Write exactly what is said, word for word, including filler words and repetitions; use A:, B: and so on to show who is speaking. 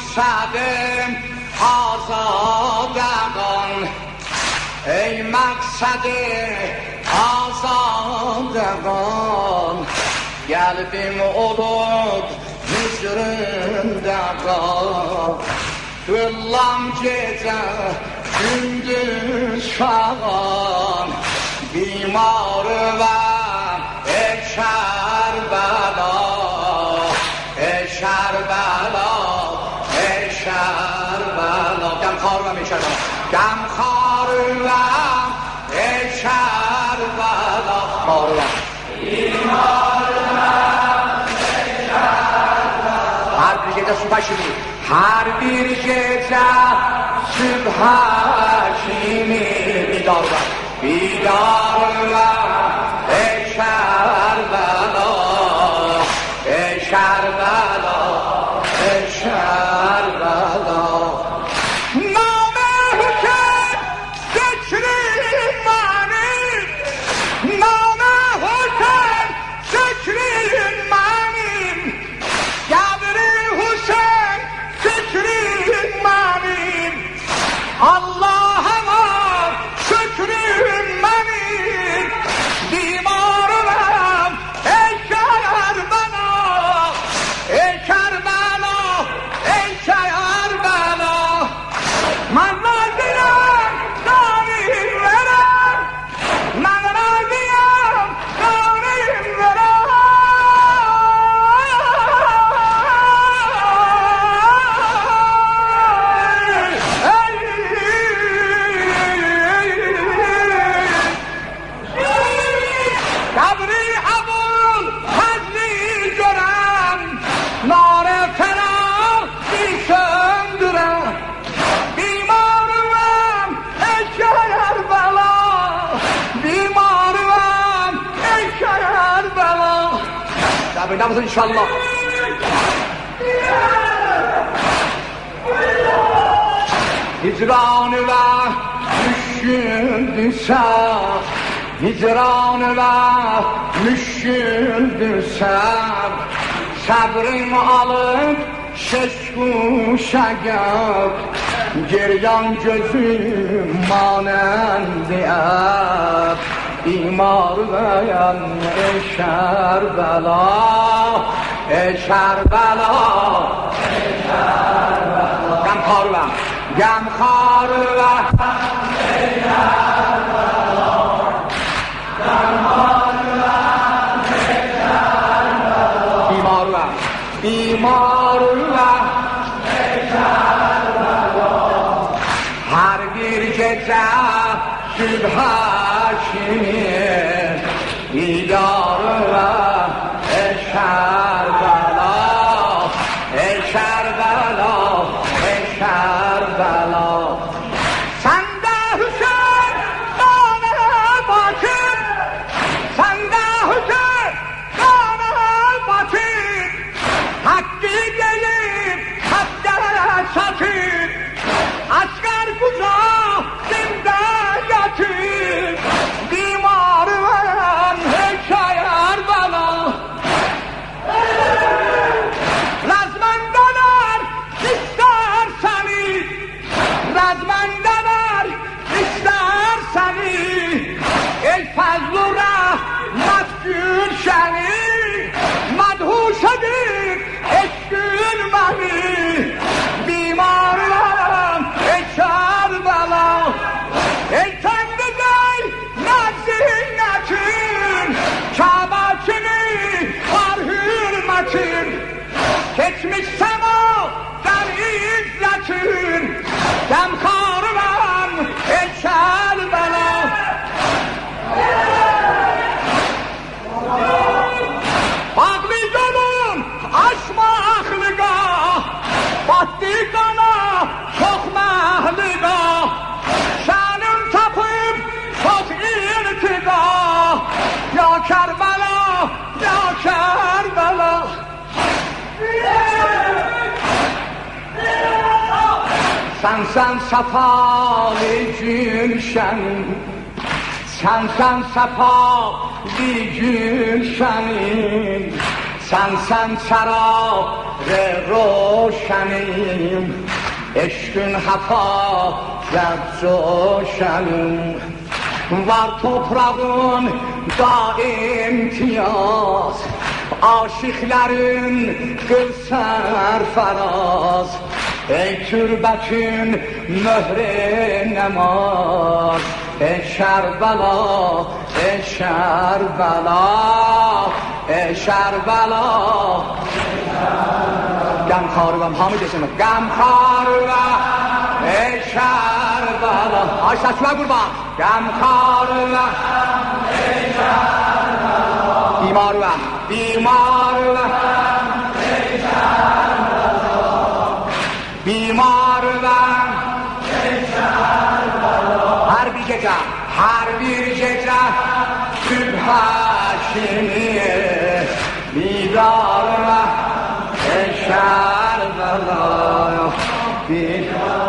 A: مقصد آزادگان، ای مقصد آزادگان، قلبim olup hüzründəqan. Qıllam gecə gündüz şağan, bimarım ey Kərbəla, ey Kərbəla, ey Kərbəla. Qəmxarım ey Kərbəla, qəmxarım ey Kərbəla. Xarım her bir gece subha kimi, her bir gece subha kimi bidarlar, bidarlar ey Kərbəla, ey Kərbəla, ey Kərbəla. Namazın inşallah. Hicranı ve müşküldüsem, hicranı ve müşküldüsem, sabrım alıp şeşkuşagam, geryan gözüm manendiyem. بیمارم ای کربلا، ای کربلا، ای کربلا. غمخوارم، غمخوارم ای کربلا، غمخوارم ای کربلا. بیمارم، بیمارم ای کربلا. هر bir gece subha بیدارم ای کربلا، ای کربلا، ای کربلا. سنده حسین خانه باطن، سنده حسین خانه باطن، حقی گیریم حقی ساتین، اسکر کجا زنده یتیم. Geçmiş sema der izletin, Gamxarım ey Kərbəla. Bağlı yolun aşmaqlıqa, batdı qana çox məhliqa, şanım tapıb çox irtiqa. Ya Kərbəla, ya Kərbəla. Sen sen safalı gülşenim, sen sen safalı gülşenim, sen sen şarap روشنیم eşkün hafazat coşanım var toprağın daim tiyaz aşıkların kılsar faraz ey türbetün mühre namaz ey Şerbela ey Şerbela ey Şerbela Gamxarıvam hamı desin Gamxarıvam ey Şerbela ay saçma kurban Gamxarıvam ey Şerbela bimarıvam bimarıvam ey Şerbela bimarıvam ey Şerbela her bir gece her bir gece Sübhaşini bidarıvam ey Şerbela